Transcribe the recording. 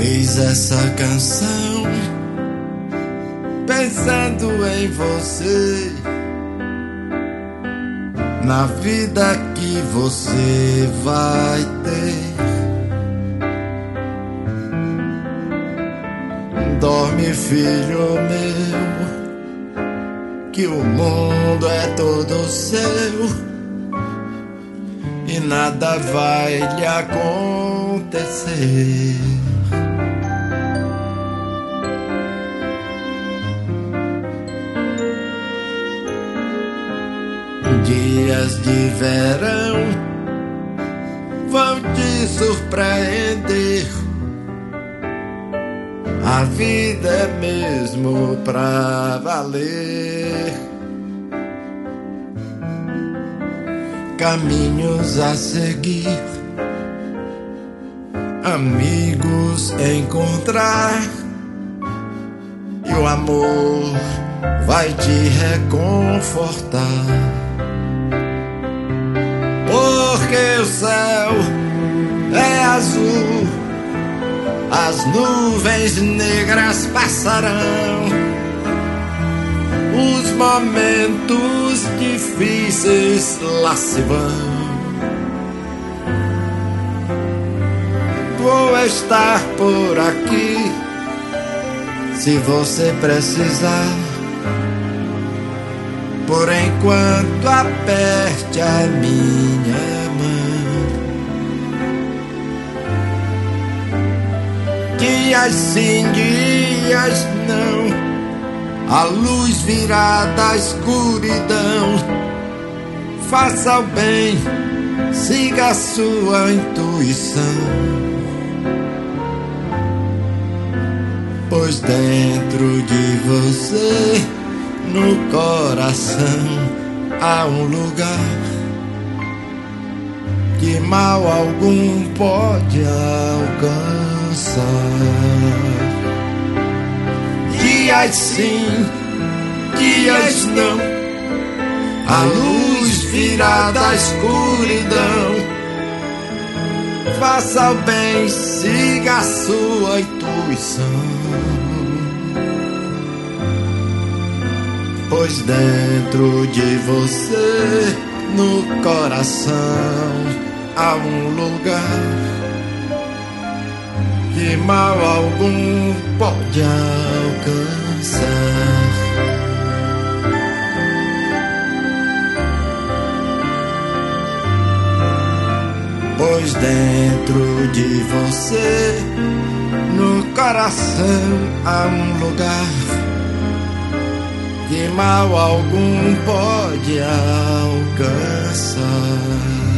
Fiz essa canção pensando em você, na vida que você vai ter. Dorme, filho meu, que o mundo é todo seu e nada vai lhe acontecer. Dias de verão vão te surpreender. A vida é mesmo pra valer. Caminhos a seguir, amigos encontrar, e o amor vai te reconfortar. Porque o céu é azul, as nuvens negras passarão, os momentos difíceis lá se vão. Vou estar por aqui se você precisar. Por enquanto aperte a minha mão. Dias sim, dias não, a luz virá da escuridão. Faça o bem, siga a sua intuição, pois dentro de você, no coração, há um lugar que mal algum pode alcançar. Dias sim, dias não, a luz virá da escuridão. Faça o bem, siga a sua intuição, pois dentro de você, no coração, há um lugar que mal algum pode alcançar. Pois dentro de você, no coração, há um lugar que mal algum pode alcançar.